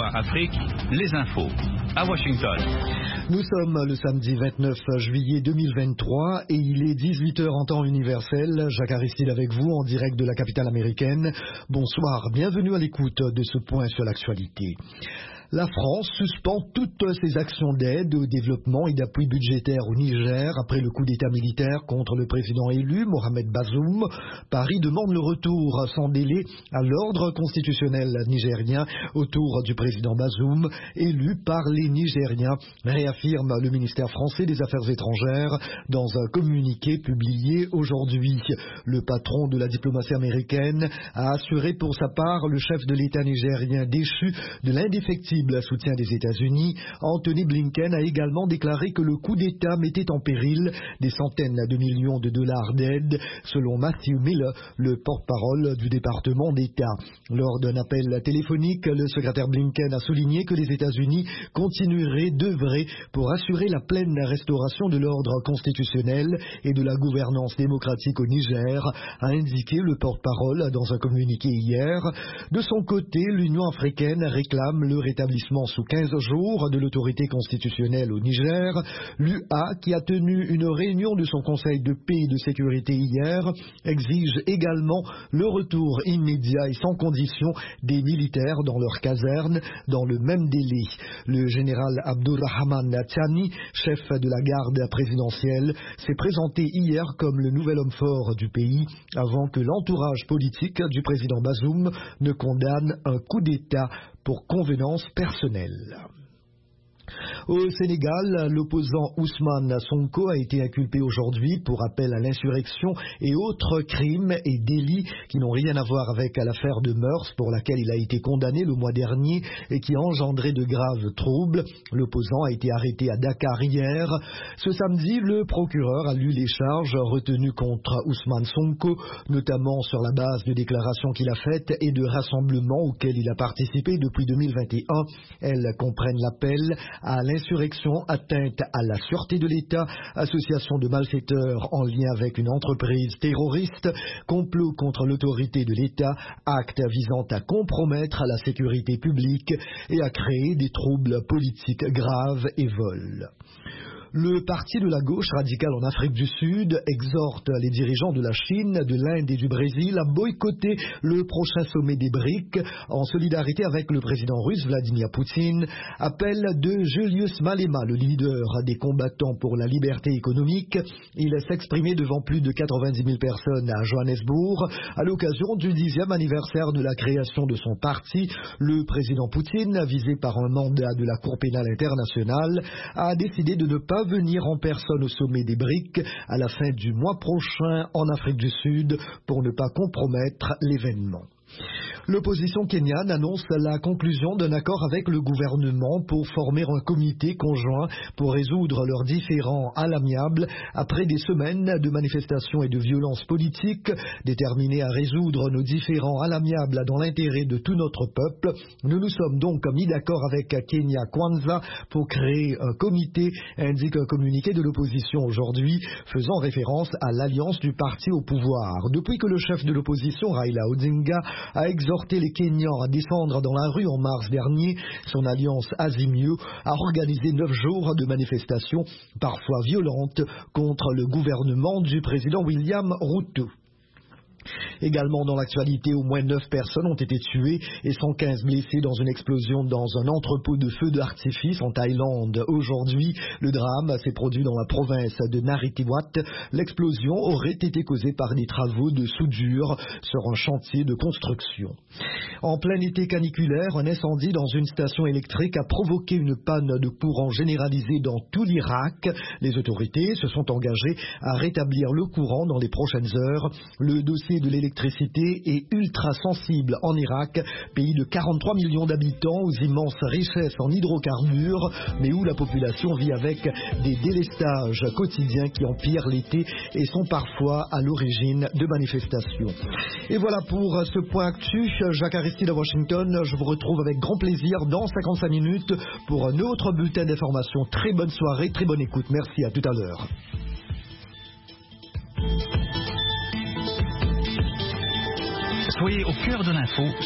VOA Afrique, les infos, à Washington. Nous sommes le samedi 29 juillet 2023 et il est 18h en temps universel. Jacques Aristide avec vous en direct de la capitale américaine. Bonsoir, bienvenue à l'écoute de ce point sur l'actualité. La France suspend toutes ses actions d'aide au développement et d'appui budgétaire au Niger après le coup d'État militaire contre le président élu, Mohamed Bazoum. Paris demande le retour sans délai à l'ordre constitutionnel nigérien autour du président Bazoum, élu par les Nigériens, réaffirme le ministère français des Affaires étrangères dans un communiqué publié aujourd'hui. Le patron de la diplomatie américaine a assuré pour sa part le chef de l'État nigérien déchu de l'indéfectible soutien des États-Unis. Anthony Blinken a également déclaré que le coup d'État mettait en péril des centaines de millions de dollars d'aide, selon Matthew Miller, le porte-parole du département d'État. Lors d'un appel téléphonique, le secrétaire Blinken a souligné que les États-Unis continueraient d'œuvrer pour assurer la pleine restauration de l'ordre constitutionnel et de la gouvernance démocratique au Niger, a indiqué le porte-parole dans un communiqué hier. De son côté, l'Union africaine réclame le rétablissement sous 15 jours de l'autorité constitutionnelle au Niger. L'UA, qui a tenu une réunion de son Conseil de paix et de sécurité hier, exige également le retour immédiat et sans condition des militaires dans leurs casernes dans le même délai. Le général Abdourahmane Tiani, chef de la garde présidentielle, s'est présenté hier comme le nouvel homme fort du pays avant que l'entourage politique du président Bazoum ne condamne un coup d'État pour convenance personnelle. Au Sénégal, l'opposant Ousmane Sonko a été inculpé aujourd'hui pour appel à l'insurrection et autres crimes et délits qui n'ont rien à voir avec l'affaire de mœurs pour laquelle il a été condamné le mois dernier et qui a engendré de graves troubles. L'opposant a été arrêté à Dakar hier. Ce samedi, le procureur a lu les charges retenues contre Ousmane Sonko, notamment sur la base de déclarations qu'il a faites et de rassemblements auxquels il a participé depuis 2021. Elles comprennent l'appel à l'insurrection, atteinte à la sûreté de l'État, association de malfaiteurs en lien avec une entreprise terroriste, complot contre l'autorité de l'État, acte visant à compromettre la sécurité publique et à créer des troubles politiques graves et vol. Le parti de la gauche radicale en Afrique du Sud exhorte les dirigeants de la Chine, de l'Inde et du Brésil à boycotter le prochain sommet des BRICS en solidarité avec le président russe Vladimir Poutine. Appel de Julius Malema, le leader des combattants pour la liberté économique. Il s'exprimait devant plus de 90 000 personnes à Johannesburg à l'occasion du 10e anniversaire de la création de son parti. Le président Poutine, visé par un mandat de la Cour pénale internationale, a décidé de ne pas venir en personne au sommet des BRICS à la fin du mois prochain en Afrique du Sud pour ne pas compromettre l'événement. L'opposition kenyane annonce la conclusion d'un accord avec le gouvernement pour former un comité conjoint pour résoudre leurs différends à l'amiable après des semaines de manifestations et de violences politiques. Déterminés à résoudre nos différends à l'amiable dans l'intérêt de tout notre peuple, nous nous sommes donc mis d'accord avec Kenya Kwanza pour créer un comité, indique un communiqué de l'opposition aujourd'hui, faisant référence à l'alliance du parti au pouvoir. Depuis que le chef de l'opposition, Raila Odinga, a exhorté les Kenyans à descendre dans la rue en mars dernier, son alliance Azimio a organisé 9 jours de manifestations, parfois violentes, contre le gouvernement du président William Ruto. Également dans l'actualité, au moins 9 personnes ont été tuées et 115 blessées dans une explosion dans un entrepôt de feux d'artifice en Thaïlande. Aujourd'hui, le drame s'est produit dans la province de Narathiwat. L'explosion aurait été causée par des travaux de soudure sur un chantier de construction. En plein été caniculaire, un incendie dans une station électrique a provoqué une panne de courant généralisée dans tout l'Irak. Les autorités se sont engagées à rétablir le courant dans les prochaines heures. Le dossier de l'électricité est ultra sensible en Irak, pays de 43 millions d'habitants aux immenses richesses en hydrocarbures, mais où la population vit avec des délestages quotidiens qui empirent l'été et sont parfois à l'origine de manifestations. Et voilà pour ce point actu. Jacques Aristide à Washington. Je vous retrouve avec grand plaisir dans 55 minutes pour un autre bulletin d'information. Très bonne soirée, très bonne écoute. Merci, à tout à l'heure. Soyez au cœur de l'info